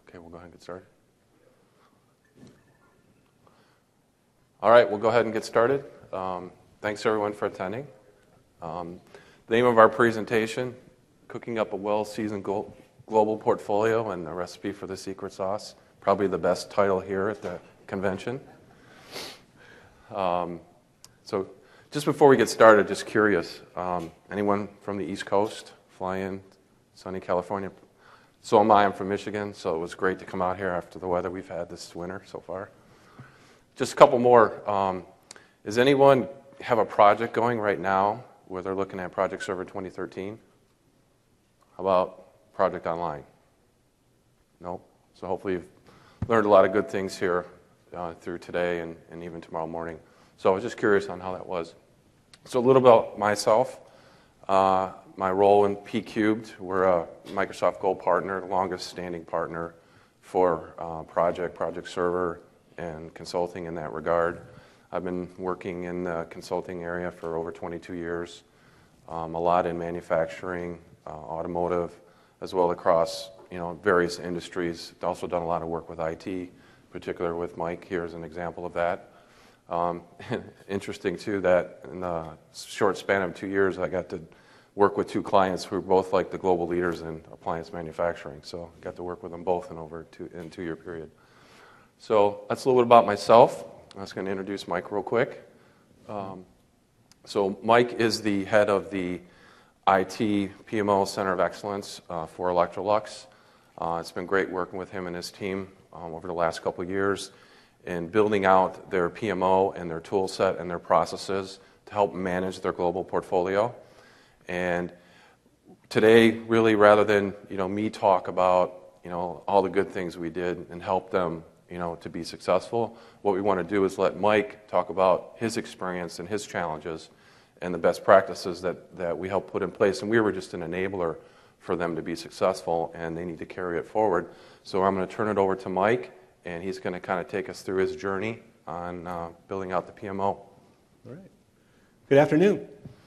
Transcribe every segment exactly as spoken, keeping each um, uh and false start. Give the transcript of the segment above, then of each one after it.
Okay, we'll go ahead and get started. All right, we'll go ahead and get started. Um, thanks everyone for attending. Um, the name of our presentation, Cooking Up a Well-Seasoned Glo- Global Portfolio and a Recipe for the Secret Sauce. Probably the best title here at the convention. Um, so just before we get started, just curious, um, anyone from the East Coast fly in sunny California? So am I. I'm from Michigan, so it was great to come out here after the weather we've had this winter so far. Just a couple more. Um, does anyone have a project going right now where they're looking at Project Server twenty thirteen? How about Project Online? No? So hopefully you've learned a lot of good things here uh, through today and, and even tomorrow morning. So I was just curious on how that was. So a little about myself. Uh, my role in P Cubed, we're a Microsoft Gold partner, the longest standing partner for uh, Project, Project Server, and consulting in that regard. I've been working in the consulting area for over twenty-two years, um, a lot in manufacturing, uh, automotive, as well across you know various industries. I've also done a lot of work with I T, in particular with Mike here as an example of that. Um, interesting too that in the short span of two years I got to work with two clients who are both like the global leaders in appliance manufacturing. So I got to work with them both in over two, in a two-year period. So that's a little bit about myself. I'm just going to introduce Mike real quick. Um, so Mike is the head of the I T P M O Center of Excellence uh, for Electrolux. Uh, it's been great working with him and his team um, over the last couple of years in building out their P M O and their tool set and their processes to help manage their global portfolio. And today, really, rather than you know me talk about you know all the good things we did and help them you know to be successful, what we want to do is let Mike talk about his experience and his challenges and the best practices that, that we helped put in place. And we were just an enabler for them to be successful, and they need to carry it forward. So I'm going to turn it over to Mike, and he's going to kind of take us through his journey on uh, building out the P M O. All right. Good afternoon.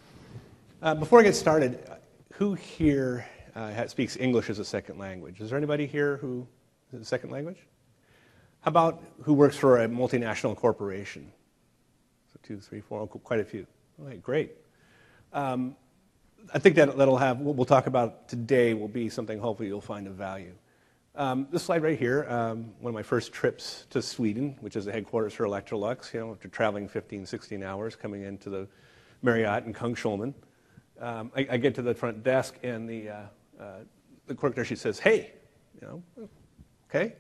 Uh, before I get started, who here uh, speaks English as a second language? Is there anybody here who is a second language? How about who works for a multinational corporation? So two, three, four, quite a few. All right, great. Um, I think that that'll have, what we'll talk about today will be something hopefully you'll find of value. Um, this slide right here, um, one of my first trips to Sweden, which is the headquarters for Electrolux, you know, after traveling fifteen, sixteen hours, coming into the Marriott in Kungsholmen. Um, I, I get to the front desk, and the uh, uh, the clerk there, she says, "Hey," you know, okay.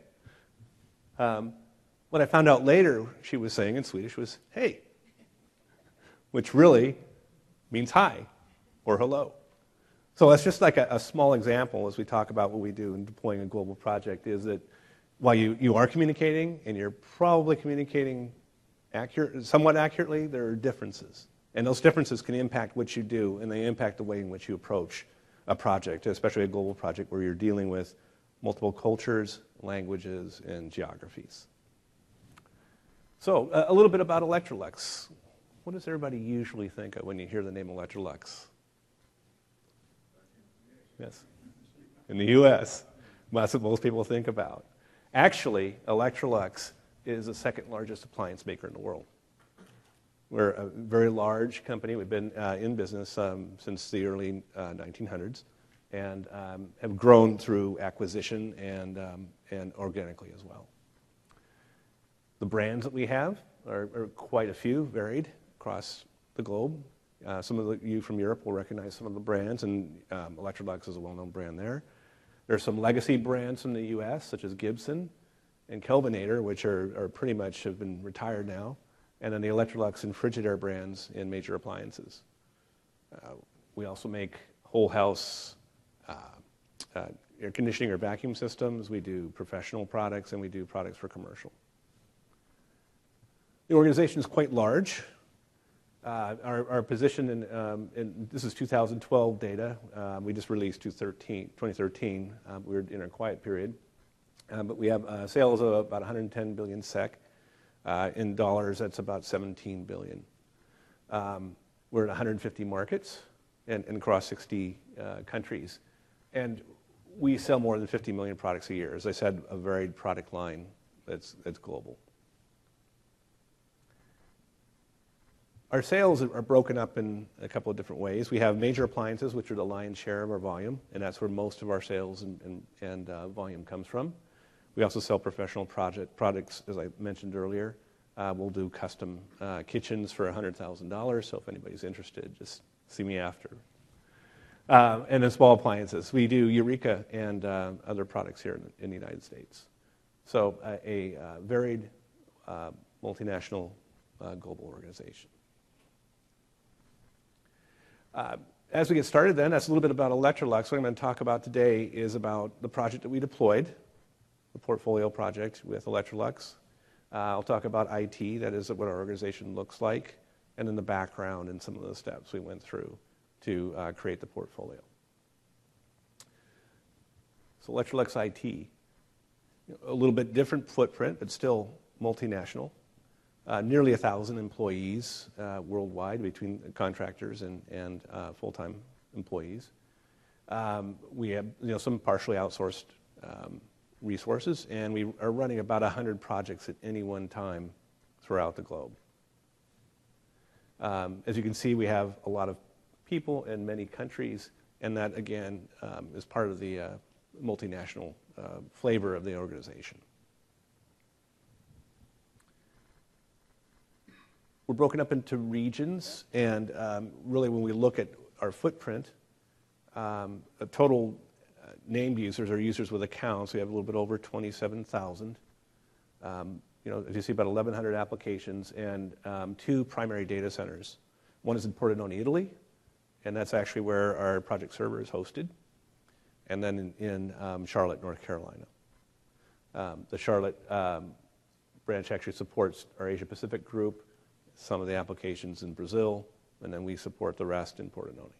Um, what I found out later, she was saying in Swedish was "Hey," which really means hi or hello. So that's just like a, a small example as we talk about what we do in deploying a global project. Is that while you, you are communicating, and you're probably communicating accurate, somewhat accurately, there are differences. And those differences can impact what you do, and they impact the way in which you approach a project, especially a global project where you're dealing with multiple cultures, languages, and geographies. So uh, a little bit about Electrolux. What does everybody usually think of when you hear the name Electrolux? Yes, in the U S That's what most people think about. Actually, Electrolux is the second largest appliance maker in the world. We're a very large company. We've been uh, in business um, since the early uh, nineteen hundreds and um, have grown through acquisition and, um, and organically as well. The brands that we have are, are quite a few, varied across the globe. Uh, some of the, you from Europe will recognize some of the brands, and um, Electrolux is a well-known brand there. There are some legacy brands from the U S, such as Gibson and Kelvinator, which are, are pretty much have been retired now. And then the Electrolux and Frigidaire brands in major appliances. Uh, we also make whole house uh, uh, air conditioning or vacuum systems. We do professional products, and we do products for commercial. The organization is quite large. Uh, our, our position in, um, in, this is two thousand twelve data. Uh, we just released twenty thirteen. Um, we were in a quiet period. Uh, but we have uh, sales of about one hundred ten billion SEK. Uh, in dollars, that's about seventeen billion. Um, we're in one hundred fifty markets and, and across sixty uh, countries. And we sell more than fifty million products a year. As I said, a varied product line that's, that's global. Our sales are broken up in a couple of different ways. We have major appliances, which are the lion's share of our volume, and that's where most of our sales and, and, and uh, volume comes from. We also sell professional project products, as I mentioned earlier. Uh, we'll do custom uh, kitchens for one hundred thousand dollars, so if anybody's interested, just see me after. Uh, and then small appliances. We do Eureka and uh, other products here in, in the United States. So uh, a uh, varied uh, multinational uh, global organization. Uh, as we get started then, that's a little bit about Electrolux. What I'm going to talk about today is about the project that we deployed, the portfolio project with Electrolux. Uh, I'll talk about I T, that is what our organization looks like, and then the background and some of the steps we went through to uh, create the portfolio. So Electrolux I T, a little bit different footprint, but still multinational. Uh, nearly a thousand employees uh, worldwide between contractors and, and uh, full-time employees. Um, we have you know, some partially outsourced um, resources, and we are running about one hundred projects at any one time throughout the globe. Um, as you can see, we have a lot of people in many countries, and that, again, um, is part of the uh, multinational uh, flavor of the organization. We're broken up into regions, and um, really when we look at our footprint, um, a total uh, named users or users with accounts, we have a little bit over twenty-seven thousand. Um, you know, as you see, about eleven hundred applications and um, two primary data centers. One is in Pordenone, Italy, and that's actually where our project server is hosted, and then in, in um, Charlotte, North Carolina. Um, the Charlotte um, branch actually supports our Asia Pacific group, some of the applications in Brazil, and then we support the rest in Pordenone.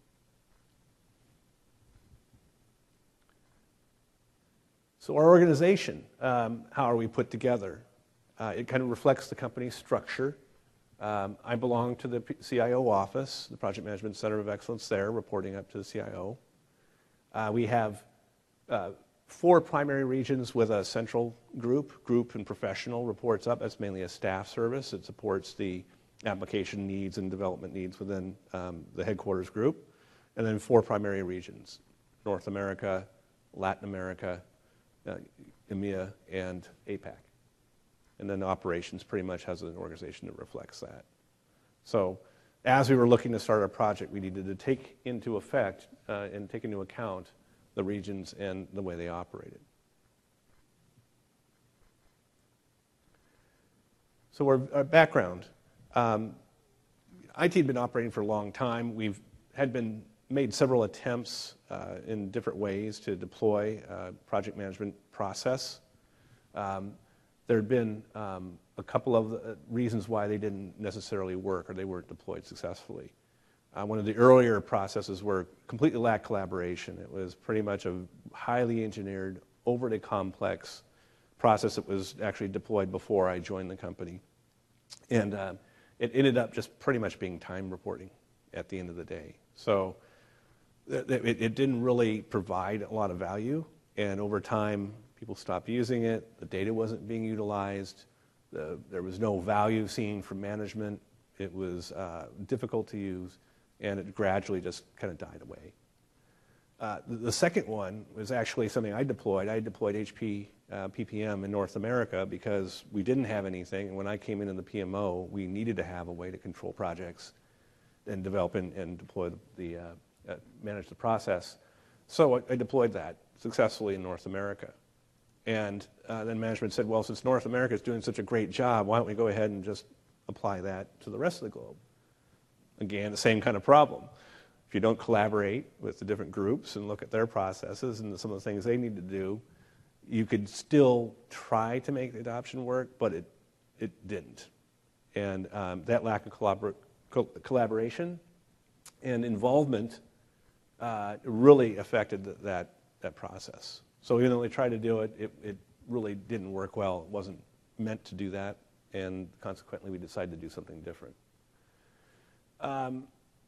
So our organization, um, how are we put together? Uh, it kind of reflects the company's structure. Um, I belong to the C I O office, the Project Management Center of Excellence there, reporting up to the C I O. Uh, we have uh, four primary regions with a central group. Group and professional reports up. That's mainly a staff service. It supports the application needs and development needs within um, the headquarters group. And then four primary regions: North America, Latin America, uh, EMEA, and APAC. And then operations pretty much has an organization that reflects that. So as we were looking to start our project, we needed to take into effect uh, and take into account the regions and the way they operated. So our, our background. Um, I T had been operating for a long time. We've had been made several attempts uh, in different ways to deploy a project management process. Um, there had been um, a couple of uh, reasons why they didn't necessarily work or they weren't deployed successfully. Uh, one of the earlier processes were completely lacked collaboration. It was pretty much a highly engineered, overly complex process that was actually deployed before I joined the company. And uh, it ended up just pretty much being time reporting at the end of the day. So it, it didn't really provide a lot of value, and over time, people stopped using it. The data wasn't being utilized. The, there was no value seen from management. It was uh, difficult to use, and it gradually just kind of died away. Uh, the, the second one was actually something I deployed. I deployed H P uh, P P M in North America because we didn't have anything, and when I came in in the P M O, we needed to have a way to control projects and develop and, and deploy the, the uh, uh, manage the process. So I, I deployed that successfully in North America. And uh, then management said, well, since North America is doing such a great job, why don't we go ahead and just apply that to the rest of the globe? Again, the same kind of problem. If you don't collaborate with the different groups and look at their processes and some of the things they need to do, you could still try to make the adoption work, but it, it didn't. And um, that lack of collabor- co- collaboration and involvement uh, really affected th- that, that process. So even though they tried to do it, it, it really didn't work well. It wasn't meant to do that, and consequently we decided to do something different. Um,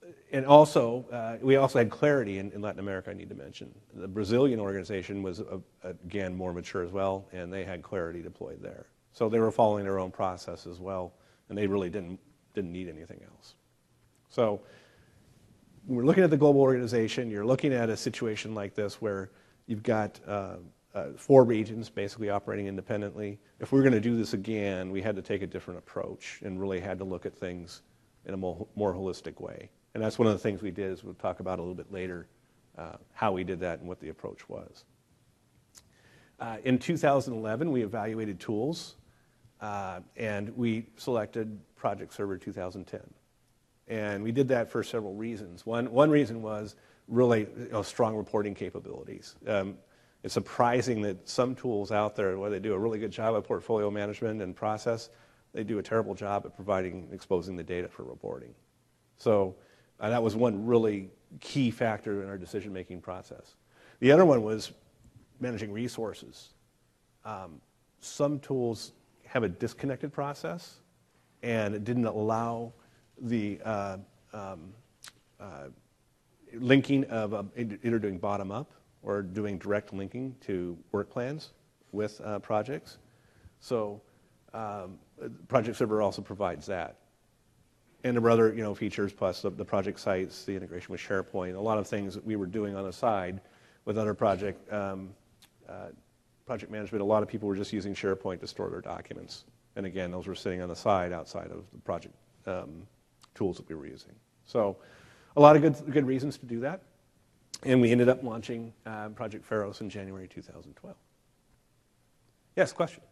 and also, uh, we also had clarity in, in Latin America, I need to mention. The Brazilian organization was, uh, again, more mature as well, and they had clarity deployed there. So they were following their own process as well, and they really didn't, didn't need anything else. So when we're looking at the global organization, you're looking at a situation like this where you've got uh, uh, four regions basically operating independently. If we were going to do this again, we had to take a different approach and really had to look at things in a more, more holistic way. And that's one of the things we did, as we'll talk about a little bit later, uh, how we did that and what the approach was. Uh, in two thousand eleven, we evaluated tools, uh, and we selected Project Server two thousand ten. And we did that for several reasons. One, one reason was really you know, strong reporting capabilities. Um, it's surprising that some tools out there, where they do a really good job of portfolio management and process, they do a terrible job at providing, exposing the data for reporting. So uh, that was one really key factor in our decision-making process. The other one was managing resources. Um, some tools have a disconnected process, and it didn't allow the uh, um, uh, linking of uh, either doing bottom-up or doing direct linking to work plans with uh, projects. So um, Project Server also provides that. And there were other you know, features, plus the, the project sites, the integration with SharePoint, a lot of things that we were doing on the side with other project, um, uh, project management. A lot of people were just using SharePoint to store their documents. And again, those were sitting on the side outside of the project um, tools that we were using. So a lot of good, good reasons to do that. And we ended up launching uh, Project Pharos in January two thousand twelve. Yes, question?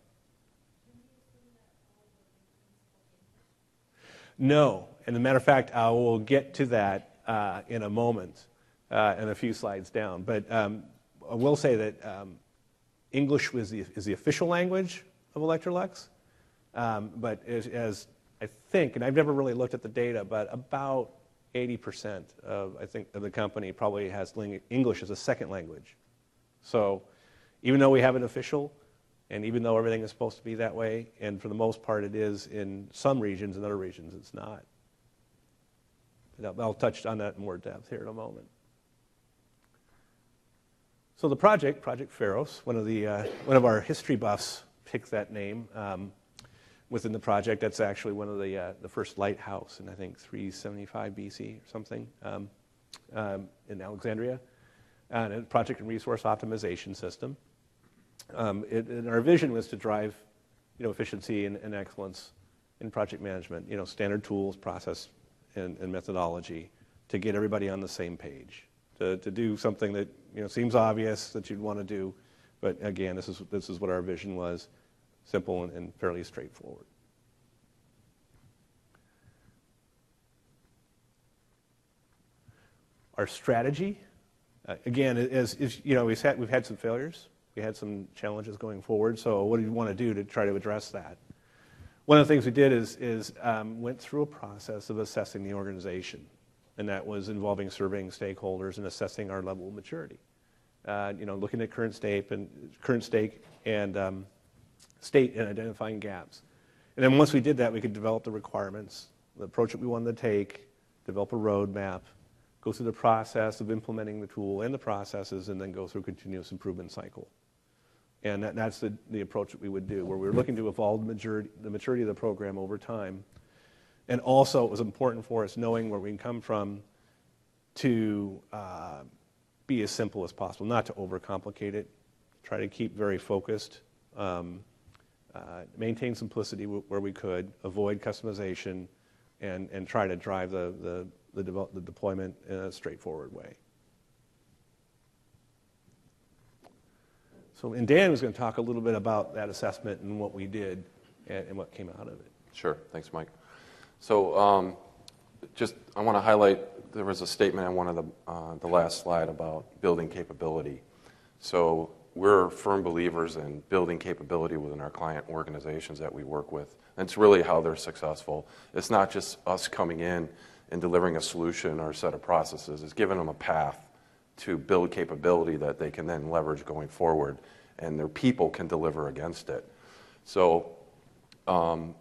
No. And as a matter of fact, I will get to that uh, in a moment uh, and a few slides down. But um, I will say that um, English was the, is the official language of Electrolux. Um, but as, as I think, and I've never really looked at the data, but about eighty percent of, I think, of the company probably has English as a second language. So even though we have an official, and even though everything is supposed to be that way, and for the most part it is in some regions, in other regions it's not. I'll, I'll touch on that in more depth here in a moment. So the project, Project Pharos, one of, the, uh, one of our history buffs picked that name. Um, Within the project, that's actually one of the uh, the first lighthouse in I think three seventy-five B C or something um, um, in Alexandria, and a project and resource optimization system. Um, it, and our vision was to drive, you know, efficiency and, and excellence in project management. You know, standard tools, process, and, and methodology to get everybody on the same page. To to do something that you know seems obvious that you'd want to do, but again, this is this is what our vision was. Simple and, and fairly straightforward. Our strategy, uh, again, is, is you know we've had, we've had some failures, we had some challenges going forward. So what do you want to do to try to address that? One of the things we did is is um, went through a process of assessing the organization, and that was involving surveying stakeholders and assessing our level of maturity. Uh, you know, looking at current state and current state and um, state and identifying gaps. And then once we did that, we could develop the requirements, the approach that we wanted to take, develop a roadmap, go through the process of implementing the tool and the processes, and then go through a continuous improvement cycle. And that, that's the, the approach that we would do, where we were looking to evolve the maturity, the maturity of the program over time. And also, it was important for us knowing where we can come from to uh, be as simple as possible, not to overcomplicate it, try to keep very focused, um, Uh, maintain simplicity w- where we could, avoid customization, and, and try to drive the, the, the, develop, the deployment in a straightforward way. So, and Dan was going to talk a little bit about that assessment and what we did and, and what came out of it. Sure. Thanks, Mike. So um, just I want to highlight, there was a statement on one of the, uh, the last slide about building capability. So we're firm believers in building capability within our client organizations that we work with. And it's really how they're successful. It's not just us coming in and delivering a solution or a set of processes. It's giving them a path to build capability that they can then leverage going forward, and their people can deliver against it. So um,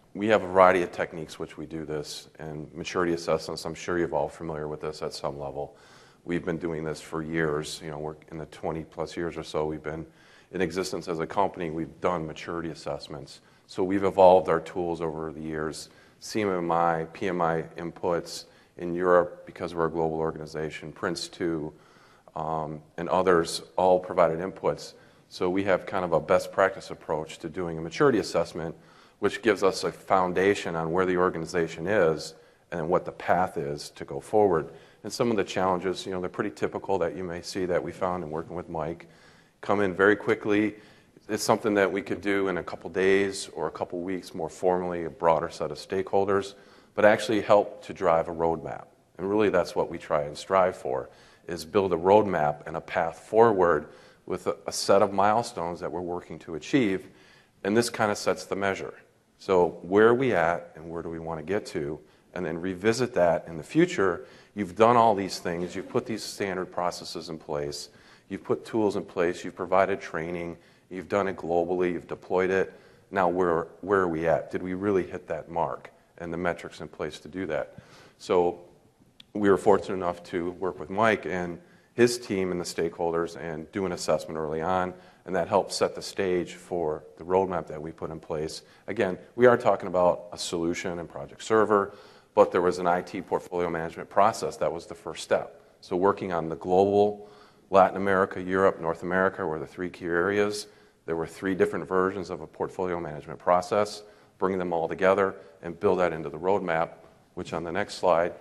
we have a variety of techniques which we do this, and maturity assessments, I'm sure you're all familiar with this at some level. We've been doing this for years. You know, we're in the twenty plus years or so we've been in existence as a company. We've done maturity assessments. So we've evolved our tools over the years. C M M I, P M I inputs in Europe, because we're a global organization, Prince two, um, and others all provided inputs. So we have kind of a best practice approach to doing a maturity assessment, which gives us a foundation on where the organization is and what the path is to go forward. And some of the challenges, you know, they're pretty typical that you may see that we found in working with Mike. Come in very quickly. It's something that we could do in a couple days or a couple weeks more formally, a broader set of stakeholders, but actually help to drive a roadmap. And really that's what we try and strive for, is build a roadmap and a path forward with a, a set of milestones that we're working to achieve. And this kind of sets the measure. So where are we at and where do we want to get to? And then revisit that in the future. You've done all these things. You've put these standard processes in place. You've put tools in place. You've provided training. You've done it globally. You've deployed it. Now where, where are we at? Did we really hit that mark? And the metrics in place to do that. So we were fortunate enough to work with Mike and his team and the stakeholders and do an assessment early on. And that helped set the stage for the roadmap that we put in place. Again, we are talking about a solution and Project Server, but there was an I T portfolio management process that was the first step. So working on the global, Latin America, Europe, North America were the three key areas. There were three different versions of a portfolio management process, bringing them all together and build that into the roadmap, which on the next slide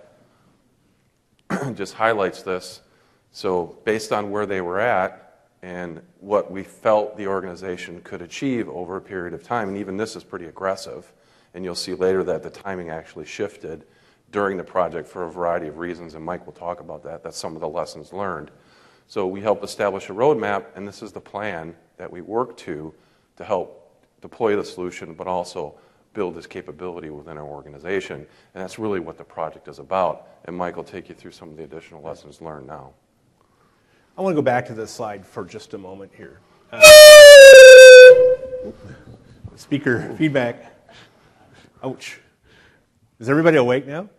just highlights this. So based on where they were at, and what we felt the organization could achieve over a period of time, and even this is pretty aggressive, and you'll see later that the timing actually shifted during the project for a variety of reasons, and Mike will talk about that. That's some of the lessons learned. So we helped establish a roadmap, and this is the plan that we work to to help deploy the solution, but also build this capability within our organization. And that's really what the project is about, and Mike will take you through some of the additional lessons learned now. I want to go back to this slide for just a moment here. Uh, speaker feedback. Ouch. Is everybody awake now?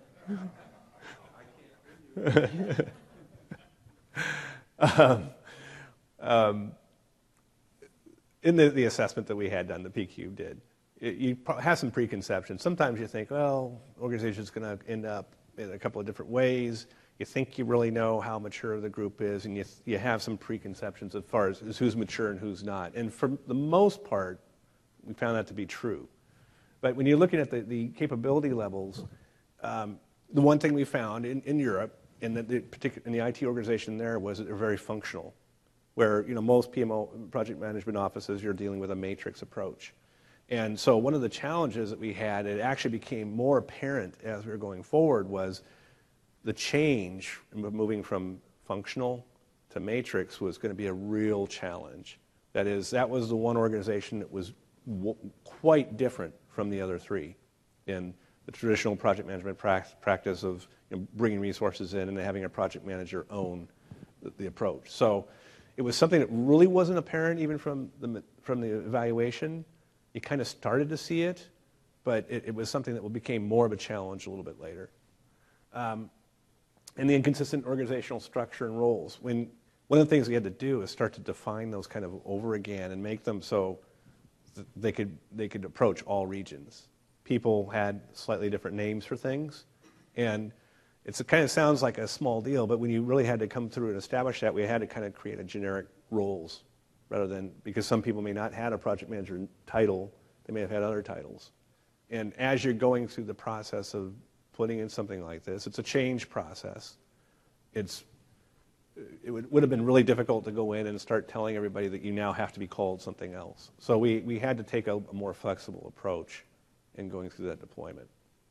um, um, in the, the assessment that we had done, the P Q did, it, you have some preconceptions. Sometimes you think, well, organization's going to end up in a couple of different ways. You think you really know how mature the group is, and you, you have some preconceptions as far as, as who's mature and who's not. And for the most part, we found that to be true. But when you're looking at the, the capability levels, um, the one thing we found in, in Europe, in the, the particular, in the I T organization there, was that they're very functional. Where you know most P M O, project management offices, you're dealing with a matrix approach. And so one of the challenges that we had, it actually became more apparent as we were going forward, was the change, moving from functional to matrix, was going to be a real challenge. That is, that was the one organization that was w- quite different from the other three in the traditional project management pra- practice of you know, bringing resources in and having a project manager own the, the approach. So it was something that really wasn't apparent even from the, from the evaluation. You kind of started to see it, but it, it was something that became more of a challenge a little bit later. Um, And the inconsistent organizational structure and roles. When one of the things we had to do is start to define those kind of over again and make them so that they could they could approach all regions. People had slightly different names for things, and it's, it kind of sounds like a small deal, but when you really had to come through and establish that, we had to kind of create a generic roles rather than, because some people may not have a project manager title, they may have had other titles. And as you're going through the process of putting in something like this, it's a change process. It's, it would, would have been really difficult to go in and start telling everybody that you now have to be called something else. So we, we had to take a, a more flexible approach in going through that deployment.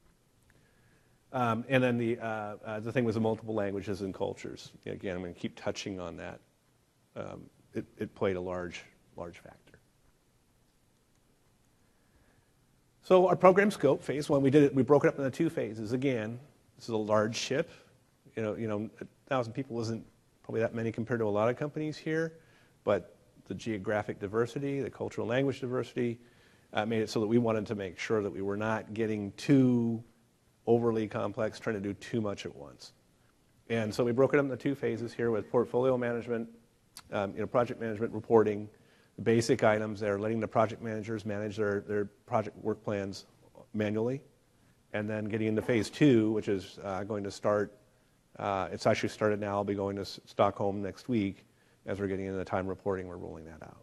Um, and then the, uh, uh, the thing was the multiple languages and cultures. Again, I'm going to keep touching on that. Um, it, it played a large, large factor. So our program scope, phase one, we did it. We broke it up into two phases. Again, this is a large ship. You know, you know, a thousand people isn't probably that many compared to a lot of companies here, but the geographic diversity, the cultural language diversity, uh, made it so that we wanted to make sure that we were not getting too overly complex, trying to do too much at once. And so we broke it up into two phases here with portfolio management, um, you know, project management reporting, the basic items there, letting the project managers manage their, their project work plans manually, and then getting into phase two, which is uh, going to start, uh, it's actually started now, I'll be going to S- Stockholm next week. As we're getting into the time reporting, we're rolling that out.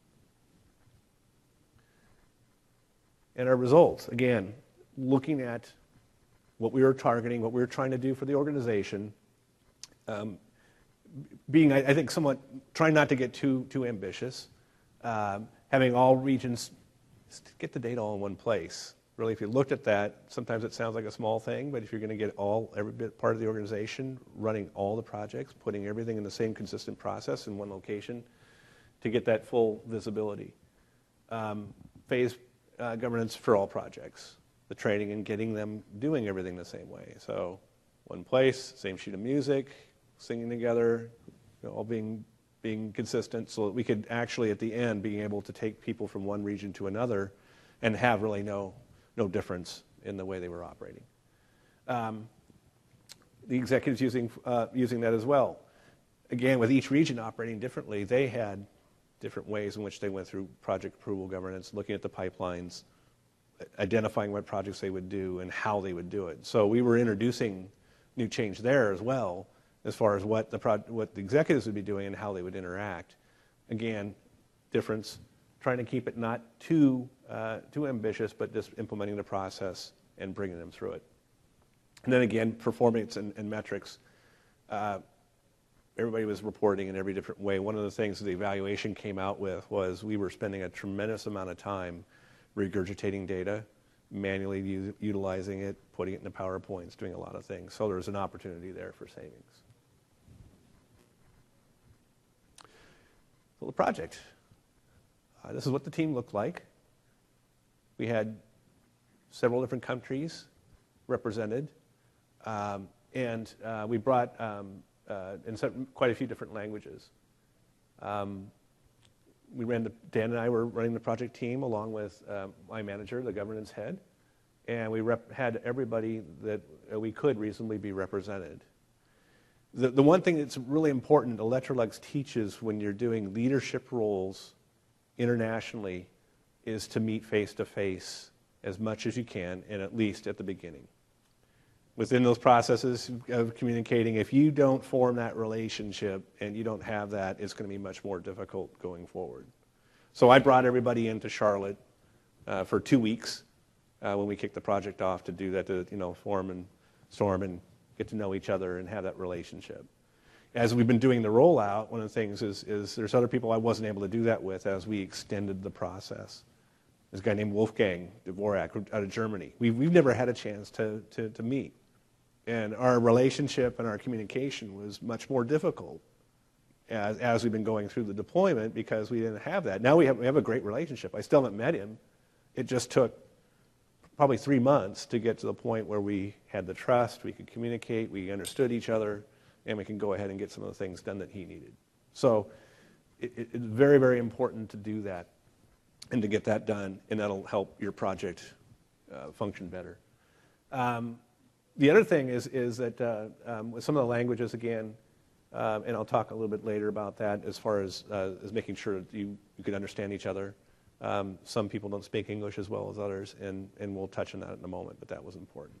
And our results, again, looking at what we were targeting, what we were trying to do for the organization, um, being, I, I think, somewhat, trying not to get too, too ambitious, um, having all regions get the data all in one place. Really, if you looked at that, sometimes it sounds like a small thing, but if you're going to get all, every bit part of the organization, running all the projects, putting everything in the same consistent process in one location to get that full visibility. Um, phase uh, governance for all projects, the training and getting them doing everything the same way. So one place, same sheet of music, singing together, you know, all being, being consistent so that we could actually at the end being able to take people from one region to another and have really no no difference in the way they were operating. Um, the executives using, uh, using that as well. Again, with each region operating differently, they had different ways in which they went through project approval governance, looking at the pipelines, identifying what projects they would do and how they would do it. So we were introducing new change there as well, as far as what the, pro- what the executives would be doing and how they would interact. Again, difference, trying to keep it not too uh, too ambitious, but just implementing the process and bringing them through it. And then again, performance and, and metrics. Uh, everybody was reporting in every different way. One of the things the evaluation came out with was we were spending a tremendous amount of time regurgitating data, manually u- utilizing it, putting it into PowerPoints, doing a lot of things. So there's an opportunity there for savings. So the project. Uh, this is what the team looked like. We had several different countries represented, um, and uh, we brought um, uh, in some, quite a few different languages. Um, we ran the, Dan and I were running the project team along with uh, my manager, the governance head, and we rep- had everybody that uh, we could reasonably be represented. The, the one thing that's really important Electrolux teaches when you're doing leadership roles internationally is to meet face-to-face as much as you can, and at least at the beginning. Within those processes of communicating, if you don't form that relationship and you don't have that, it's going to be much more difficult going forward. So I brought everybody into Charlotte uh, for two weeks uh, when we kicked the project off to do that, to you know form and storm and get to know each other and have that relationship. As we've been doing the rollout, one of the things is, is there's other people I wasn't able to do that with as we extended the process. There's a guy named Wolfgang Dvorak out of Germany. We've, we've never had a chance to, to, to meet. And our relationship and our communication was much more difficult as, as we've been going through the deployment because we didn't have that. Now we have, we have a great relationship. I still haven't met him. It just took probably three months to get to the point where we had the trust, we could communicate, we understood each other, and we can go ahead and get some of the things done that he needed. So it, it, it's very, very important to do that and to get that done, and that'll help your project uh, function better. Um, the other thing is, is that uh, um, with some of the languages, again, uh, and I'll talk a little bit later about that as far as, uh, as making sure that you, you can understand each other. Um, some people don't speak English as well as others, and, and we'll touch on that in a moment, but that was important.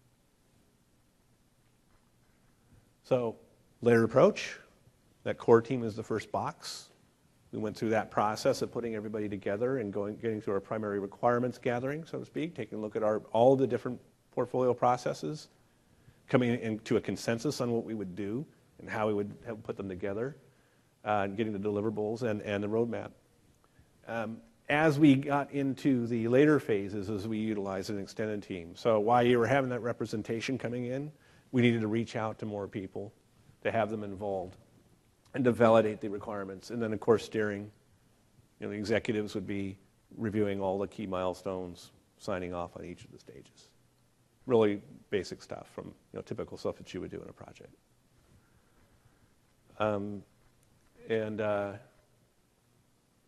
So, layered approach, that core team is the first box. We went through that process of putting everybody together and going, getting through our primary requirements gathering, so to speak, taking a look at our, all the different portfolio processes, coming into a consensus on what we would do and how we would have put them together, uh, and getting the deliverables and, and the roadmap. Um, as we got into the later phases, as we utilized an extended team. So while you were having that representation coming in, we needed to reach out to more people to have them involved and to validate the requirements. And then, of course, steering. You know, the executives would be reviewing all the key milestones, signing off on each of the stages. Really basic stuff from you know typical stuff that you would do in a project. Um, and uh,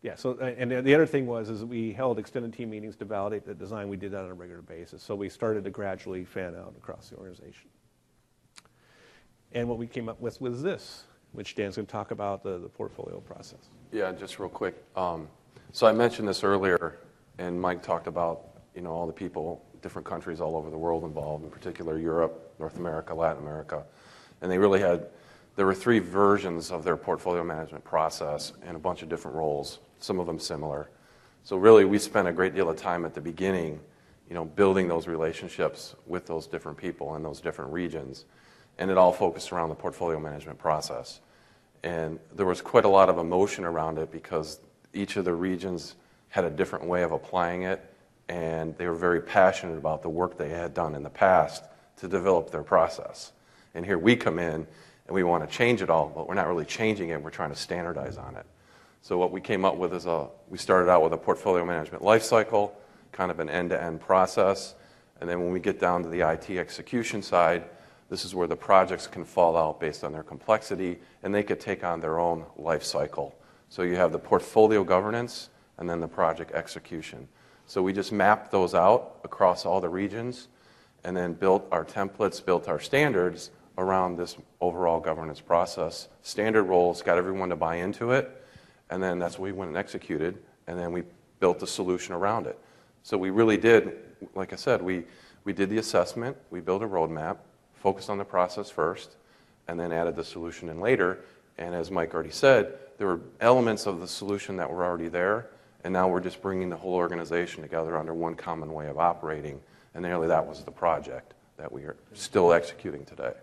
Yeah, so, uh, and the other thing was, is we held extended team meetings to validate the design. We did that on a regular basis. So we started to gradually fan out across the organization. And what we came up with was this, which Dan's going to talk about, the, the portfolio process. Yeah, just real quick. Um, so I mentioned this earlier, and Mike talked about, you know, all the people, different countries all over the world involved, in particular Europe, North America, Latin America. And they really had, there were three versions of their portfolio management process and a bunch of different roles, some of them similar. So really, we spent a great deal of time at the beginning, you know, building those relationships with those different people in those different regions. And it all focused around the portfolio management process. And there was quite a lot of emotion around it because each of the regions had a different way of applying it, and they were very passionate about the work they had done in the past to develop their process. And here we come in, and we want to change it all, but we're not really changing it, we're trying to standardize on it. So what we came up with is a, we started out with a portfolio management life cycle, kind of an end-to-end process, and then when we get down to the I T execution side, this is where the projects can fall out based on their complexity, and they could take on their own life cycle. So you have the portfolio governance, and then the project execution. So we just mapped those out across all the regions, and then built our templates, built our standards around this overall governance process. Standard roles, got everyone to buy into it, and then that's what we went and executed, and then we built a solution around it. So we really did, like I said, we, we did the assessment, we built a roadmap, focused on the process first, and then added the solution in later. And as Mike already said, there were elements of the solution that were already there, and now we're just bringing the whole organization together under one common way of operating, and nearly that was the project that we are still executing today.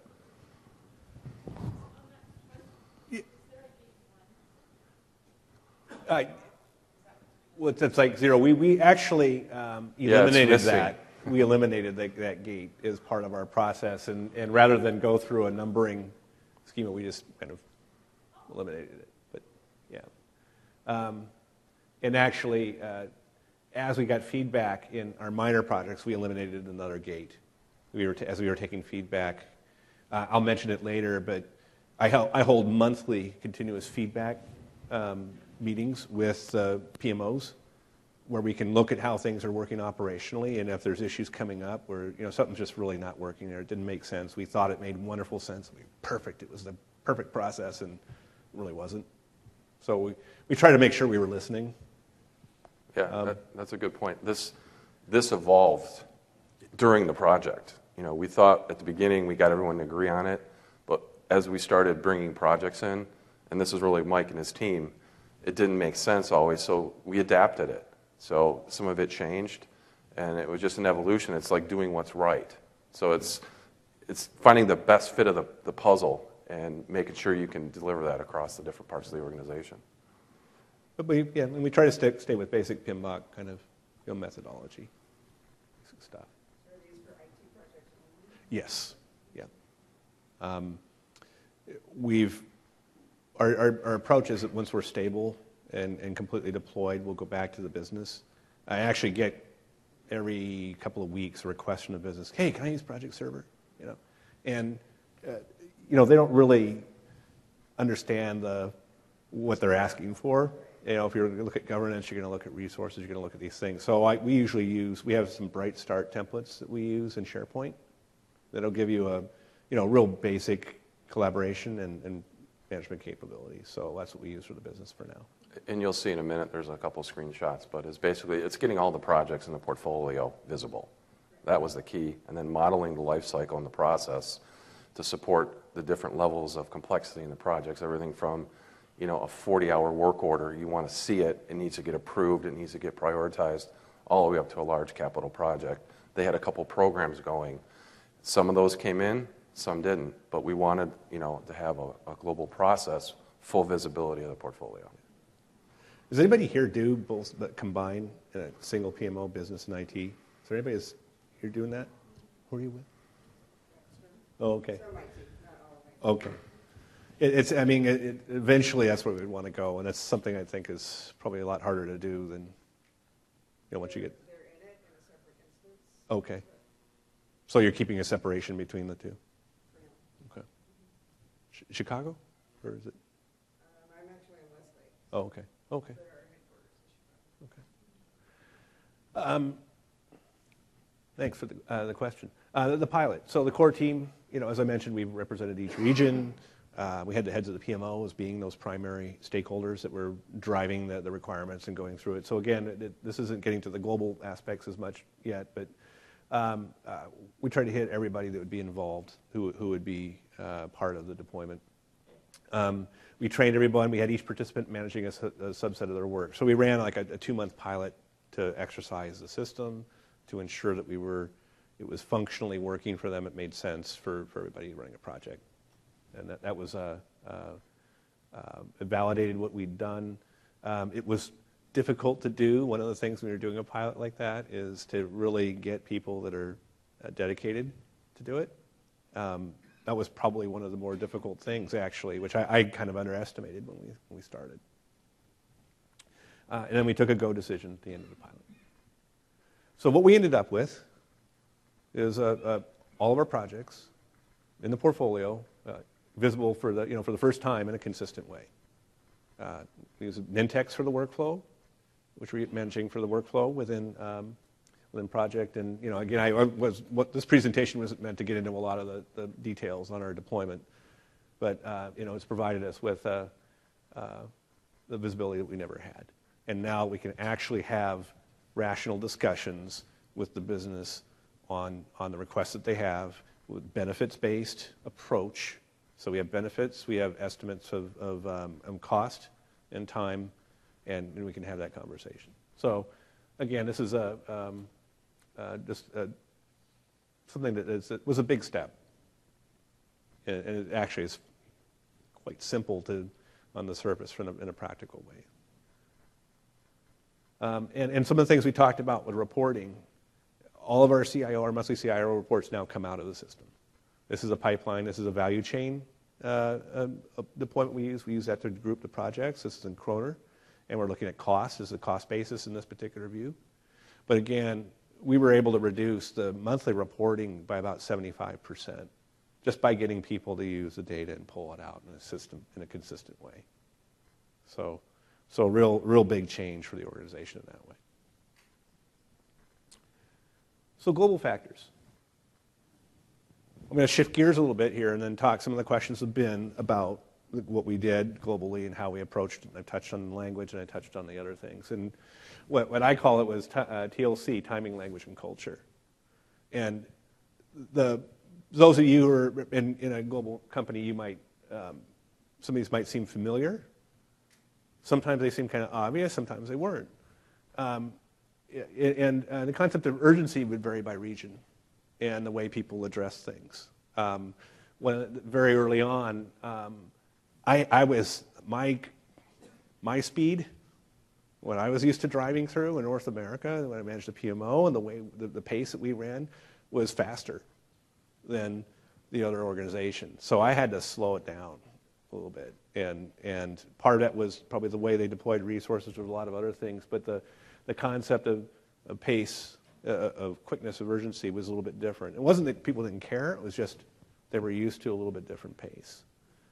Uh, well, it's like zero. We, we actually um, Yeah, it's eliminated missing. that. We eliminated the, that gate as part of our process, and, and rather than go through a numbering schema, we just kind of eliminated it. But yeah, um, and actually, uh, as we got feedback in our minor projects, we eliminated another gate. We were t- as we were taking feedback. Uh, I'll mention it later, but I, hel- I hold monthly continuous feedback um, meetings with uh, P M Os, where we can look at how things are working operationally, and if there's issues coming up where, you know, something's just really not working there, it didn't make sense. We thought it made wonderful sense. We perfect. It was the perfect process, and it really wasn't. So we, we try to make sure we were listening. Yeah, Um, that, that's a good point. This, this evolved during the project. You know, we thought at the beginning we got everyone to agree on it, but as we started bringing projects in, and this is really Mike and his team, it didn't make sense always, so we adapted it. So some of it changed, and it was just an evolution. It's like doing what's right. So it's it's finding the best fit of the, the puzzle and making sure you can deliver that across the different parts of the organization. But we, yeah, and we try to stay, stay with basic P M B O K kind of, you know, methodology, basic stuff. Are these for I T projects only? Yes, yeah. Um, we've our, our our approach is that once we're stable and, and completely deployed, we'll go back to the business. I actually get every couple of weeks a request from the business. Hey, can I use Project Server? You know, and uh, you know they don't really understand the what they're asking for. You know, if you're going to look at governance, you're going to look at resources, you're going to look at these things. So I, we usually use, we have some Bright Start templates that we use in SharePoint that'll give you a, you know, real basic collaboration and, and management capabilities. So that's what we use for the business for now. And you'll see in a minute, there's a couple screenshots, but it's basically, it's getting all the projects in the portfolio visible. That was the key. And then modeling the life cycle and the process to support the different levels of complexity in the projects, everything from, you know, a forty-hour work order, you want to see it, it needs to get approved, it needs to get prioritized, all the way up to a large capital project. They had a couple programs going. Some of those came in, some didn't, but we wanted, you know, to have a, a global process, full visibility of the portfolio. Does anybody here do both but combine in a single P M O business and I T? Is there anybody that's here doing that? Who are you with? Oh, okay. Some I T, not all of it. Okay. It, it's, I mean, it, it, eventually that's where we'd want to go, and that's something I think is probably a lot harder to do than, you know, once you get. They're in it in a separate instance. Okay. So you're keeping a separation between the two? Okay. Ch- Chicago? Or is it? Um, I'm actually in Westlake. Oh, okay. Okay. But our headquarters Thanks for the, uh, the question. Uh, the, the pilot. So the core team, you know, as I mentioned, we represented each region. Uh, we had the heads of the P M O as being those primary stakeholders that were driving the, the requirements and going through it. So again, it, it, this isn't getting to the global aspects as much yet, but um, uh, we tried to hit everybody that would be involved, who, who would be uh, part of the deployment. Um, we trained everyone. We had each participant managing a, su- a subset of their work. So we ran like a, a two-month pilot to exercise the system, to ensure that we were, it was functionally working for them. It made sense for, for everybody running a project. And that, that was, uh, uh, uh, it validated what we'd done. Um, it was difficult to do. One of the things when you're doing a pilot like that is to really get people that are uh, dedicated to do it. Um, that was probably one of the more difficult things, actually, which I, I kind of underestimated when we, when we started. Uh, and then we took a go decision at the end of the pilot. So what we ended up with is uh, uh, all of our projects in the portfolio, uh, visible for the, you know, for the first time in a consistent way. Uh, we use Nintex for the workflow, which we're managing for the workflow within um, within project. And you know, again, I was what this presentation wasn't meant to get into a lot of the, the details on our deployment, but uh, you know, it's provided us with uh, uh, the visibility that we never had. And now we can actually have rational discussions with the business on on the requests that they have, with benefits-based approach. So we have benefits, we have estimates of, of um, um, cost and time, and, and we can have that conversation. So again, this is a, um, uh, just uh, something that is, it was a big step. And, and it actually is quite simple to, on the surface in a, in a practical way. Um, and, and some of the things we talked about with reporting, all of our C I O, our monthly C I O reports now come out of the system. This is a pipeline. This is a value chain uh, uh, deployment we use. We use that to group the projects. This is in Kroner. And we're looking at cost. This is a cost basis in this particular view. But again, we were able to reduce the monthly reporting by about seventy-five percent just by getting people to use the data and pull it out in a system in a consistent way. So, so real, real big change for the organization in that way. So global factors. I'm going to shift gears a little bit here and then talk. Some of the questions have been about what we did globally and how we approached it. I touched on the language and I touched on the other things. And what, what I call it was t- uh, T L C, timing, language, and culture. And the those of you who are in, in a global company, you might, um, some of these might seem familiar. Sometimes they seem kind of obvious, sometimes they weren't. Um, and uh, the concept of urgency would vary by region and the way people address things. Um, when, very early on, um, I, I was, my, my speed, when I was used to driving through in North America, when I managed the P M O and the way, the, the pace that we ran was faster than the other organization. So I had to slow it down a little bit. And, and part of that was probably the way they deployed resources with a lot of other things, but the, the concept of, of pace, uh, of quickness, of urgency was a little bit different. It wasn't that people didn't care, it was just they were used to a little bit different pace.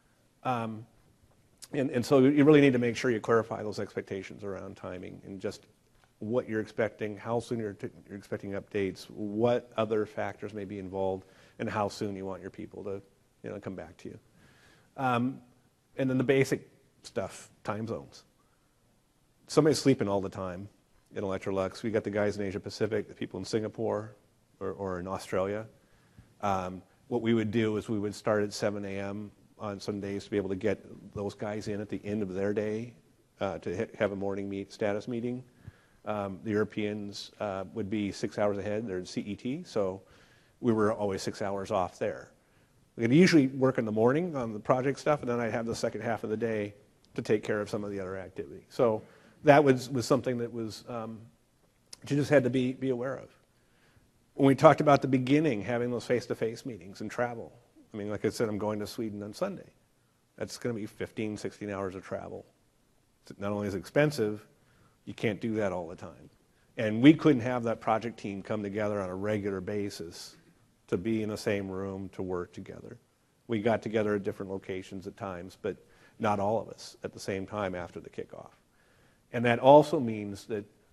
Um, and, and so you really need to make sure you clarify those expectations around timing and just what you're expecting, how soon you're, t- you're expecting updates, what other factors may be involved, and how soon you want your people to, you know, come back to you. Um, and then the basic stuff, time zones. Somebody's sleeping all the time in Electrolux. We got the guys in Asia Pacific, the people in Singapore or, or in Australia. Um, what we would do is we would start at seven a.m. on some days to be able to get those guys in at the end of their day uh, to ha- have a morning meet status meeting. Um, the Europeans uh, would be six hours ahead. They're in C E T, so we were always six hours off there. We'd usually work in the morning on the project stuff, and then I'd have the second half of the day to take care of some of the other activity. So that was, was something that was um, you just had to be, be aware of. When we talked about the beginning, having those face-to-face meetings and travel, I mean, like I said, I'm going to Sweden on Sunday. That's going to be fifteen, sixteen hours of travel. Not only is it expensive, you can't do that all the time. And we couldn't have that project team come together on a regular basis to be in the same room, to work together. We got together at different locations at times, but not all of us at the same time after the kickoff. And that also means that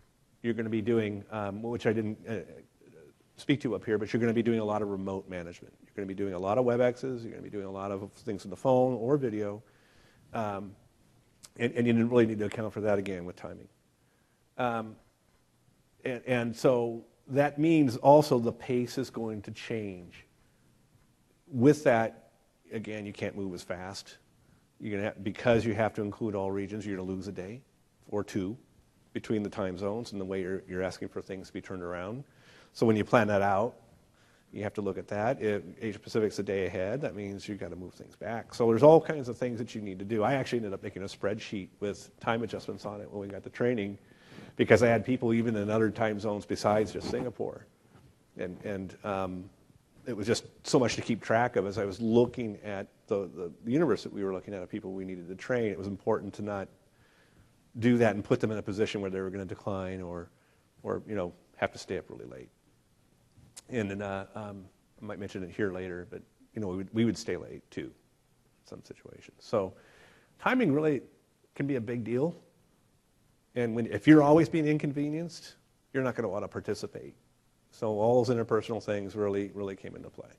you're going to be doing, um, which I didn't uh, speak to up here, but you're going to be doing a lot of remote management. You're going to be doing a lot of WebExes. You're going to be doing a lot of things on the phone or video. Um, and, and you didn't really need to account for that again with timing. Um, and, and so that means also the pace is going to change. With that, again, you can't move as fast. You're going to have, because you have to include all regions, you're going to lose a day or two between the time zones and the way you're, you're asking for things to be turned around. So when you plan that out, you have to look at that. If Asia Pacific's a day ahead, that means you've got to move things back. So there's all kinds of things that you need to do. I actually ended up making a spreadsheet with time adjustments on it when we got the training, because I had people even in other time zones besides just Singapore. And, and um, it was just so much to keep track of. As I was looking at the, the, the universe that we were looking at of people we needed to train, it was important to not do that and put them in a position where they were going to decline or, or you know, have to stay up really late. And then, uh, um, I might mention it here later, but you know, we would, we would stay late too, in some situations. So timing really can be a big deal. And when, if you're always being inconvenienced, you're not going to want to participate. So all those interpersonal things really, really came into play.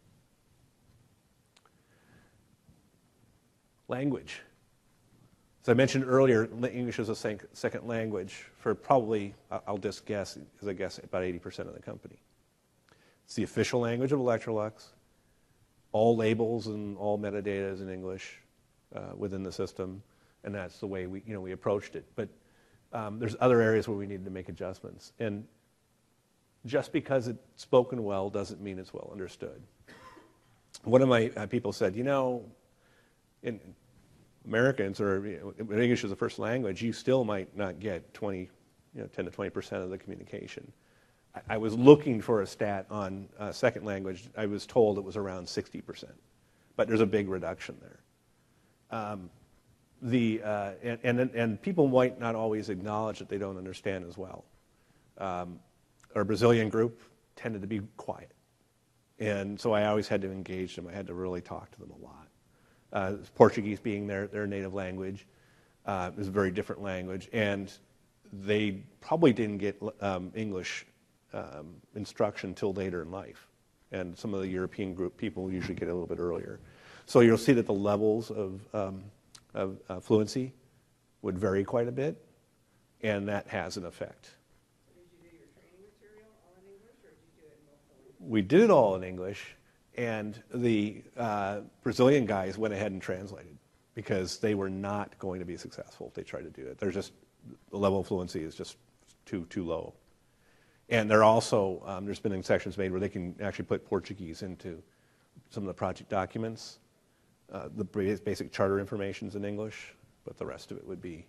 Language. As I mentioned earlier, English is a second language for probably, I'll just guess, as I guess, about eighty percent of the company. It's the official language of Electrolux. All labels and all metadata is in English uh, within the system, and that's the way we, you know, we approached it. But um, there's other areas where we needed to make adjustments. And just because it's spoken well doesn't mean it's well understood. One of my uh, people said, you know, in Americans, or you know, when English is the first language, you still might not get twenty, you know, ten to twenty percent of the communication. I, I was looking for a stat on uh, second language. I was told it was around sixty percent, but there's a big reduction there. Um, the uh, and, and and people might not always acknowledge that they don't understand as well. Um, our Brazilian group tended to be quiet, and so I always had to engage them. I had to really talk to them a lot. Uh, Portuguese being their, their native language uh, is a very different language, and they probably didn't get um, English um, instruction till later in life, and some of the European group people usually get it a little bit earlier. So you'll see that the levels of, um, of uh, fluency would vary quite a bit, and that has an effect. So did you do your training material all in English, or did you do it in multiple languages? We did it all in English. And the uh, Brazilian guys went ahead and translated because they were not going to be successful if they tried to do it. They're just, the level of fluency is just too too low. And they're also, um, there's been sections made where they can actually put Portuguese into some of the project documents. Uh, the basic charter information is in English, but the rest of it would be,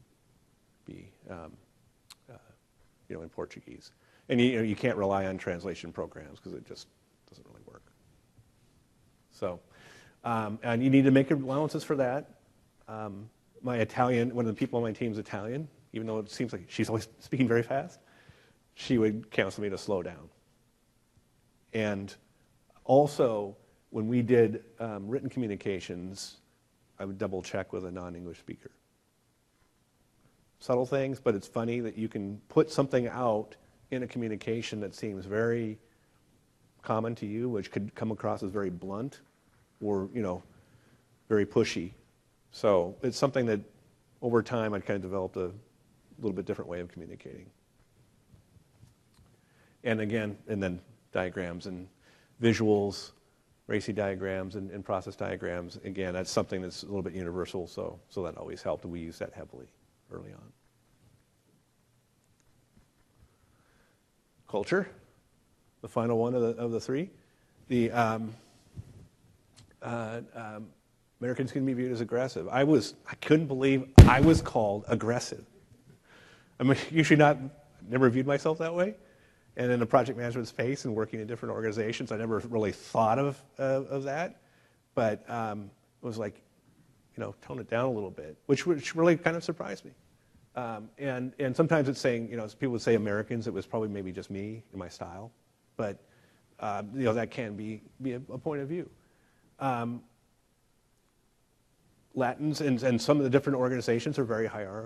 be um, uh, you know, in Portuguese. And you, you know, you can't rely on translation programs because it just doesn't really work. So, um, and you need to make allowances for that. Um, my Italian, one of the people on my team is Italian, even though it seems like she's always speaking very fast. She would counsel me to slow down. And also, when we did um, written communications, I would double check with a non-English speaker. Subtle things, but it's funny that you can put something out in a communication that seems very common to you, which could come across as very blunt or, you know, very pushy. So it's something that over time I'd kind of developed a little bit different way of communicating. And again, and then diagrams and visuals, R A C I diagrams and, and process diagrams. Again, that's something that's a little bit universal, so, so that always helped, and we use that heavily early on. Culture. The final one of the, of the three, the um, uh, um, Americans can be viewed as aggressive. I was, I couldn't believe I was called aggressive. I'm usually not, never viewed myself that way. And in the project management space and working in different organizations, I never really thought of uh, of that. But um, it was like, you know, tone it down a little bit, which which really kind of surprised me. Um, and and sometimes it's saying, you know, people would say Americans, it was probably maybe just me and my style. But uh, you know, that can be, be a, a point of view. Um, Latins and, and some of the different organizations are very hierarchical.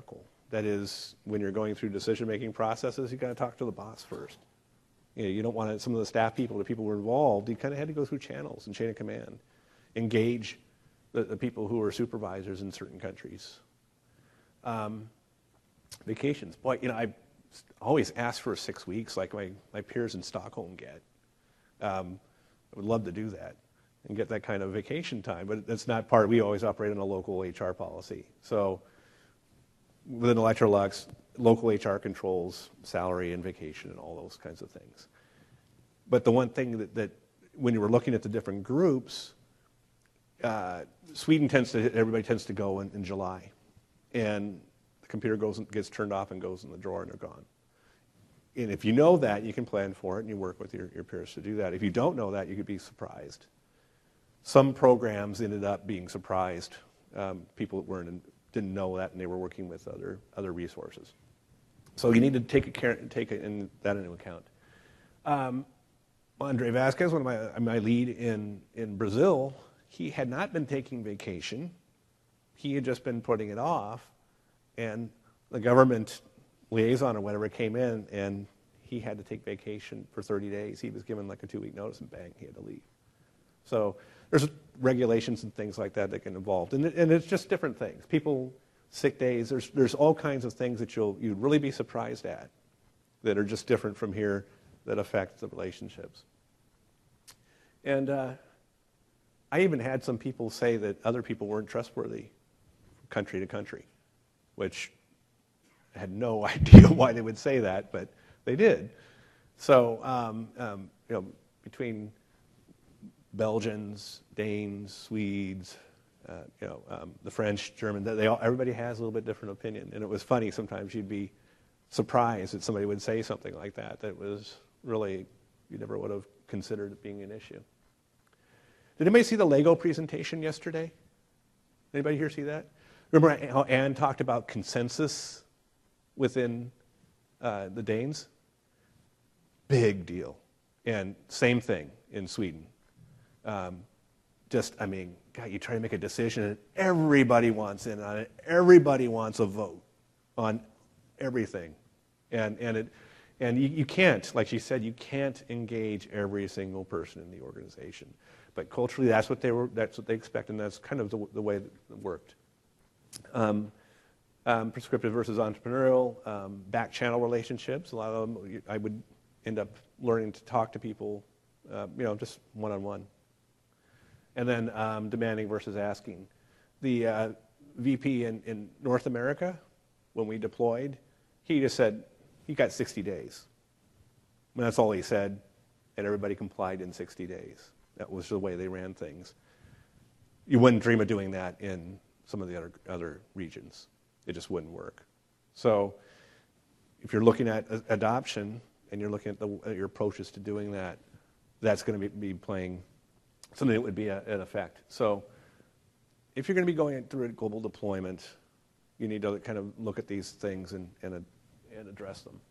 That is, when you're going through decision-making processes, you got to talk to the boss first. You know, you don't want to, some of the staff people, the people who were involved, you kind of had to go through channels and chain of command, engage the, the people who are supervisors in certain countries. Um, vacations, boy, you know, I always ask for six weeks, like my, my peers in Stockholm get. Um, I would love to do that and get that kind of vacation time, but that's not part. We always operate on a local H R policy. So within Electrolux, local H R controls salary and vacation and all those kinds of things. But the one thing that, that when you were looking at the different groups, uh, Sweden tends to, everybody tends to go in, in July. And the computer goes and gets turned off and goes in the drawer and they're gone. And if you know that, you can plan for it and you work with your, your peers to do that. If you don't know that, you could be surprised. Some programs ended up being surprised. Um, people that weren't in, didn't know that and they were working with other, other resources. So you need to take, a care, take a, in, that into account. Um, Andre Vasquez, one of my, my lead in, in Brazil, he had not been taking vacation. He had just been putting it off. And the government liaison or whatever came in and he had to take vacation for thirty days. He was given like a two-week notice and bang, he had to leave. So there's regulations and things like that that get involved. And, it, and it's just different things. People, sick days, there's, there's all kinds of things that you'll, you'd really be surprised at that are just different from here that affect the relationships. And uh, I even had some people say that other people weren't trustworthy country to country, which I had no idea why they would say that, but they did. So, um, um, you know, between Belgians, Danes, Swedes, uh, you know, um, the French, German, they all, everybody has a little bit different opinion. And it was funny, sometimes you'd be surprised that somebody would say something like that that was really, you never would have considered it being an issue. Did anybody see the Lego presentation yesterday? Anybody here see that? Remember how Anne talked about consensus within uh, the Danes? Big deal. And same thing in Sweden. Um, just, I mean, God, you try to make a decision and everybody wants in on it. Everybody wants a vote on everything. And, and, it, and you, you can't, like she said, you can't engage every single person in the organization. But culturally, that's what they were. That's what they expect, and that's kind of the, the way it worked. Um, um, prescriptive versus entrepreneurial, um, back channel relationships. A lot of them, I would end up learning to talk to people, uh, you know, just one on one. And then um, demanding versus asking. The uh, V P in, in North America, when we deployed, he just said he got sixty days. And that's all he said, and everybody complied in sixty days. That was the way they ran things. You wouldn't dream of doing that in some of the other, other regions. It just wouldn't work. So if you're looking at adoption and you're looking at, the, at your approaches to doing that, that's going to be, be playing something that would be a, an effect. So if you're going to be going through a global deployment, you need to kind of look at these things and, and, and address them.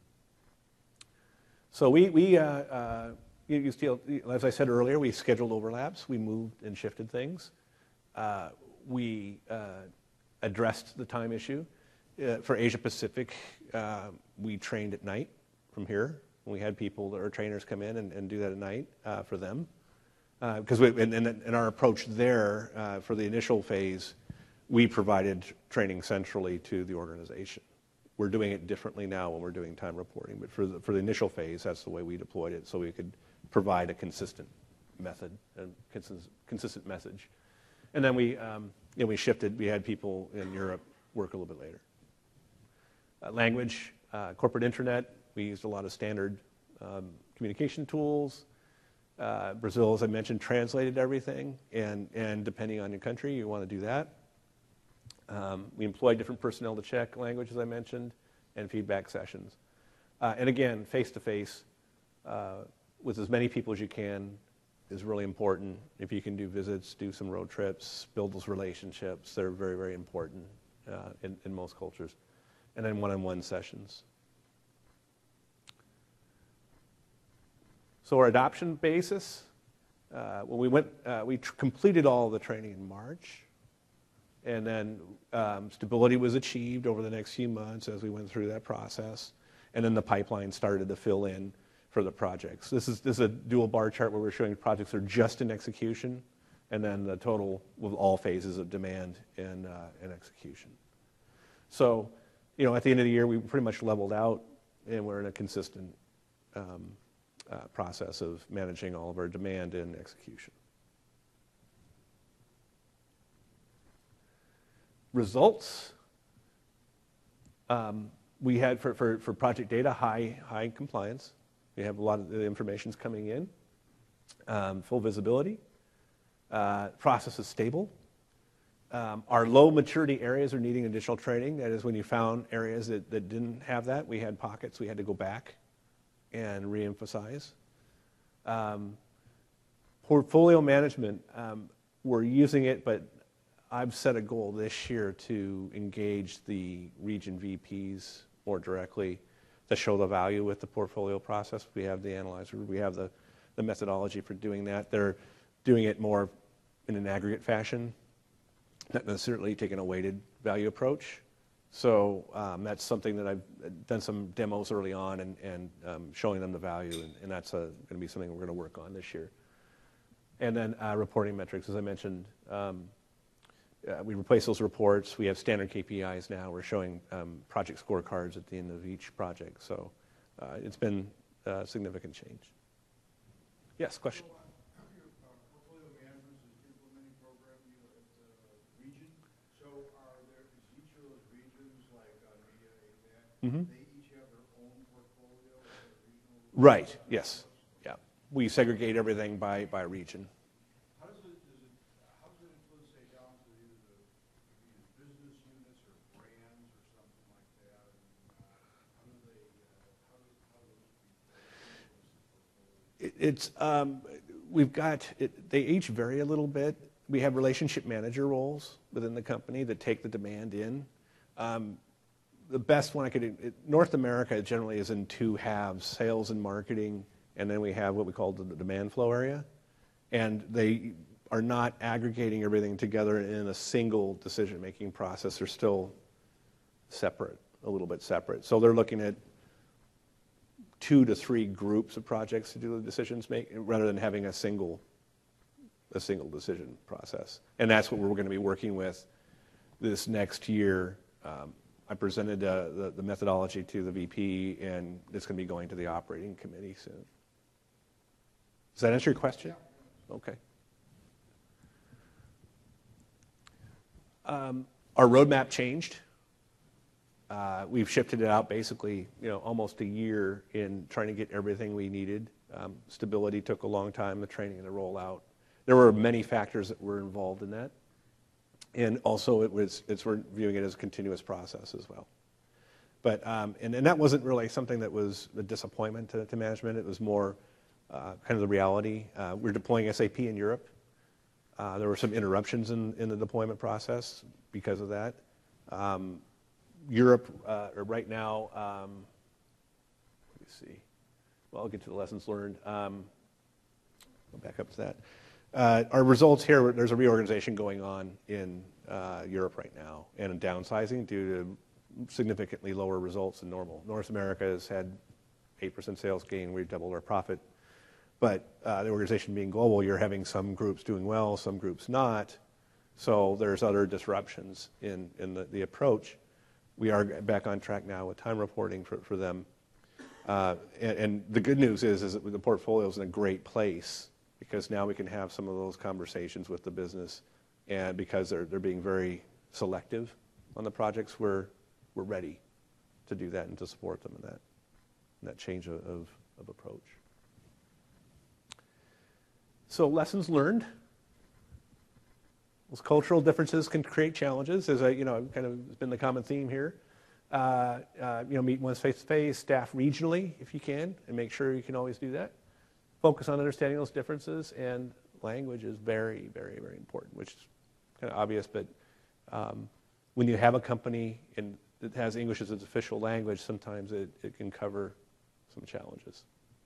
So we, we uh, uh, you still, as I said earlier, we scheduled overlaps. We moved and shifted things. Uh, we uh, addressed the time issue. Uh, for Asia Pacific, uh, we trained at night from here. We had people, or trainers, come in and, and do that at night uh, for them. Because uh, we, and, and, and our approach there uh, for the initial phase, we provided training centrally to the organization. We're doing it differently now when we're doing time reporting, but for the, for the initial phase, that's the way we deployed it, so we could provide a consistent method, a consistent, consistent message. And then we, um, you know, we shifted. We had people in Europe work a little bit later. Uh, language, uh, corporate intranet, we used a lot of standard um, communication tools. Uh, Brazil, as I mentioned, translated everything, and, and depending on your country, you want to do that. Um, we employed different personnel to check language, as I mentioned, and feedback sessions. Uh, and again, face-to-face, uh, with as many people as you can is really important. If you can do visits, do some road trips, build those relationships, they're very, very important uh, in, in most cultures. And then one-on-one sessions. So our adoption basis, uh, when we went, uh, we tr- completed all the training in March. And then um, stability was achieved over the next few months as we went through that process. And then the pipeline started to fill in for the projects. This is, this is a dual bar chart where we're showing projects that are just in execution, and then the total with all phases of demand and, uh, and execution. So, you know, at the end of the year, we pretty much leveled out, and we're in a consistent um, uh, process of managing all of our demand and execution. Results. Um, we had, for, for, for project data, high, high compliance. We have a lot of the information's coming in. Um, full visibility. Uh, process is stable. Um, our low maturity areas are needing additional training. That is, when you found areas that, that didn't have that, we had pockets we had to go back and reemphasize. Um, portfolio management, um, we're using it, but I've set a goal this year to engage the region V Ps more directly to show the value with the portfolio process. We have the analyzer, we have the, the methodology for doing that. They're doing it more in an aggregate fashion, not necessarily taking a weighted value approach. So um, that's something that I've done some demos early on and, and um, showing them the value, and, and that's going to be something we're going to work on this year. And then uh, reporting metrics, as I mentioned, um, uh, we replace those reports. We have standard K P Is now. We're showing um, project scorecards at the end of each project. So uh, it's been a significant change. Yes, question? Mm-hmm. They each have their own portfolio at the regional level? Right, yes. Yeah. We segregate everything by, by region. How does it, does it, how does it influence, say, down to either the, either business units or brands or something like that? And, uh, how do they, uh, how do, how do those people it, It's, um, we've got, it, they each vary a little bit. We have relationship manager roles within the company that take the demand in. Um, The best one I could, it, North America generally is in two halves, sales and marketing, and then we have what we call the, the demand flow area. And they are not aggregating everything together in a single decision-making process. They're still separate, a little bit separate. So they're looking at two to three groups of projects to do the decisions make, rather than having a single, a single decision process. And that's what we're going to be working with this next year. Um, I presented uh, the, the methodology to the V P, and it's going to be going to the operating committee soon. Does that answer your question? Yeah. Okay. Um, our roadmap changed. Uh, we've shifted it out basically, you know, almost a year in trying to get everything we needed. Um, stability took a long time, the training and the rollout. There were many factors that were involved in that. And also, it was, it's, we're viewing it as a continuous process as well. But, um, and, and that wasn't really something that was a disappointment to, to management. It was more uh, kind of the reality. Uh, we're deploying S A P in Europe. Uh, there were some interruptions in, in the deployment process because of that. Um, Europe, uh, right now, um, let me see. Well, I'll get to the lessons learned. Um, go back up to that. Uh, our results here, there's a reorganization going on in uh, Europe right now, and a downsizing due to significantly lower results than normal. North America has had eight percent sales gain. We've doubled our profit. But uh, the organization being global, you're having some groups doing well, some groups not. So there's other disruptions in, in the, the approach. We are back on track now with time reporting for, for them. Uh, and, and the good news is, is that the portfolio is in a great place, because now we can have some of those conversations with the business, and because they're, they're being very selective on the projects, we're, we're ready to do that and to support them in that, in that change of, of, of approach. So lessons learned. Those cultural differences can create challenges, as I, you know, kind of has been the common theme here. Uh, uh, you know, meet once face-to-face, staff regionally if you can, and make sure you can always do that. Focus on understanding those differences, and language is very, very, very important, which is kind of obvious, but um, when you have a company and that has English as its official language, sometimes it, it can cover some challenges.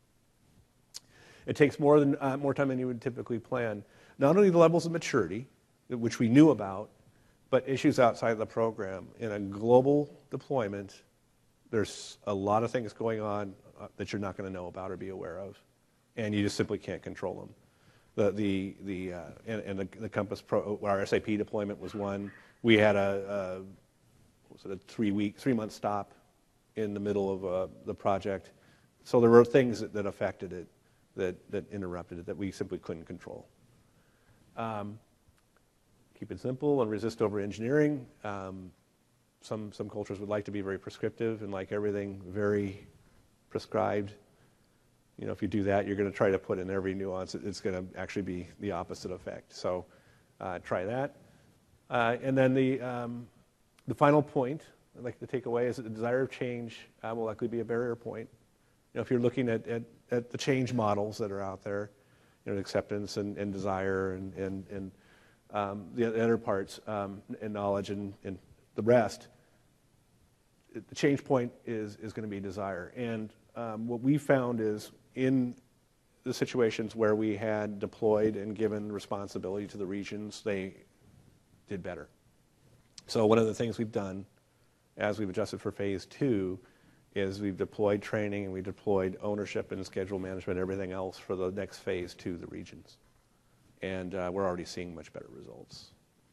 It takes more than uh, more time than you would typically plan. Not only the levels of maturity, which we knew about, But issues outside of the program, in a global deployment, there's a lot of things going on uh, that you're not going to know about or be aware of, and you just simply can't control them. The the the uh, and, and the, the Compass Pro, our S A P deployment was one. We had a, a what was it a three week, three month stop in the middle of uh, the project, so there were things that, that affected it, that that interrupted it, that we simply couldn't control. Um, keep it simple and resist over engineering. Um, some some cultures would like to be very prescriptive and like everything very prescribed. You know, if you do that, you're going to try to put in every nuance. It's going to actually be the opposite effect. So uh, try that. Uh, and then the, um, the final point I'd like to take away is that the desire of change uh, will likely be a barrier point. You know, if you're looking at, at, at the change models that are out there, you know, acceptance and, and desire and, and, and um, the other parts um, and knowledge and, and the rest, the change point is, is going to be desire. And um, what we found is in the situations where we had deployed and given responsibility to the regions, they did better. So one of the things we've done as we've adjusted for phase two is we've deployed training and we deployed ownership and schedule management and everything else for the next phase to the regions. And uh, we're already seeing much better results.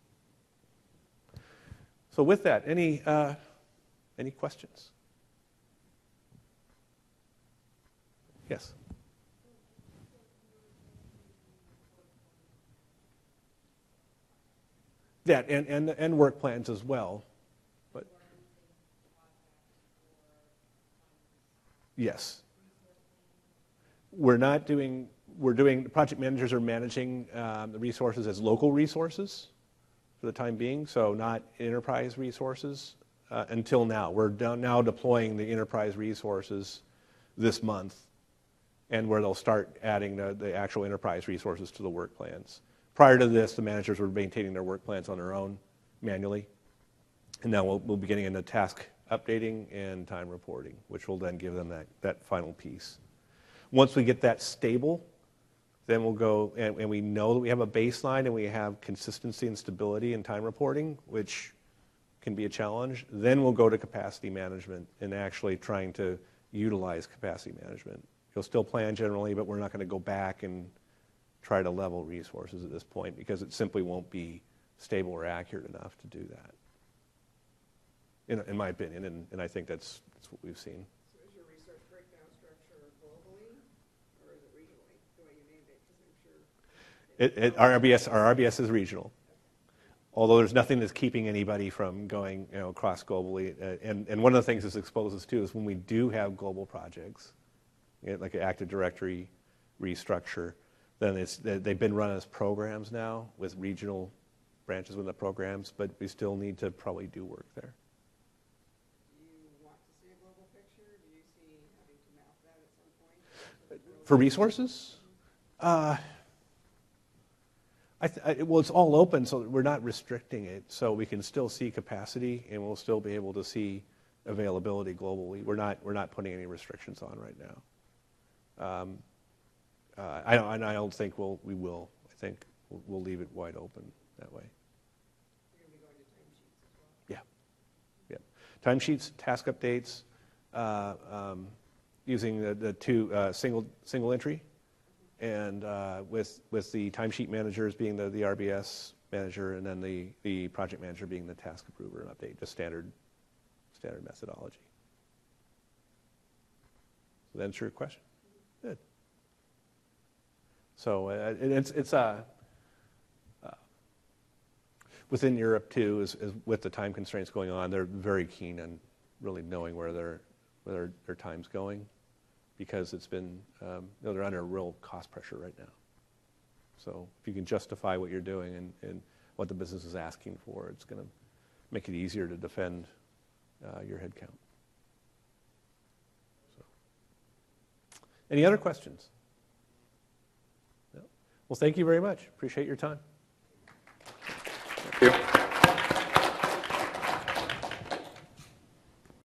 So with that, any, uh, any questions? Yes. That and, and, and work plans as well. But yes. We're not doing, we're doing, project managers are managing um, the resources as local resources for the time being, so not enterprise resources uh, until now. We're down, now deploying the enterprise resources this month, and where they'll start adding the, the actual enterprise resources to the work plans. Prior to this, the managers were maintaining their work plans on their own manually, and now we'll, we'll be getting into task updating and time reporting, which will then give them that, that final piece. Once we get that stable, then we'll go, and, and we know that we have a baseline and we have consistency and stability in time reporting, which can be a challenge, then we'll go to capacity management and actually trying to utilize capacity management. You'll still plan generally, but we're not going to go back and try to level resources at this point because it simply won't be stable or accurate enough to do that, in, in my opinion, and, and I think that's, that's what we've seen. So is your resource breakdown structure globally, or is it regionally, the way you named it? Because I'm sure... It, it, our R B S, our R B S is regional, although there's nothing that's keeping anybody from going, you know, across globally. Uh, and, and one of the things this exposes to is when we do have global projects, you know, like an Active Directory restructure, then it's, they've been run as programs now with regional branches within the programs, but we still need to probably do work there. Do you want to see a global picture? Do you see having to map that at some point? For resources? Uh, I th- I, well, it's all open, so we're not restricting it, so we can still see capacity, and we'll still be able to see availability globally. We're not, we're not putting any restrictions on right now. Um, uh, I, don't, and I don't think we'll, we will. I think we'll, we'll leave it wide open that way. You're going to be going to timesheets as well? Yeah. Yeah. Timesheets, task updates, uh, um, using the, the two uh, single, single entry, and uh, with, with the timesheet managers being the, the R B S manager, and then the, the project manager being the task approver and update, just standard, standard methodology. Does that answer your question? Good. So uh, it, it's, it's uh, uh, within Europe too, is, is with the time constraints going on, they're very keen on really knowing where their, where their, their time's going, because it's been, um, you know, they're under real cost pressure right now. So if you can justify what you're doing and, and what the business is asking for, it's going to make it easier to defend uh, your headcount. So, any other questions? No? Well, thank you very much. Appreciate your time. Thank you.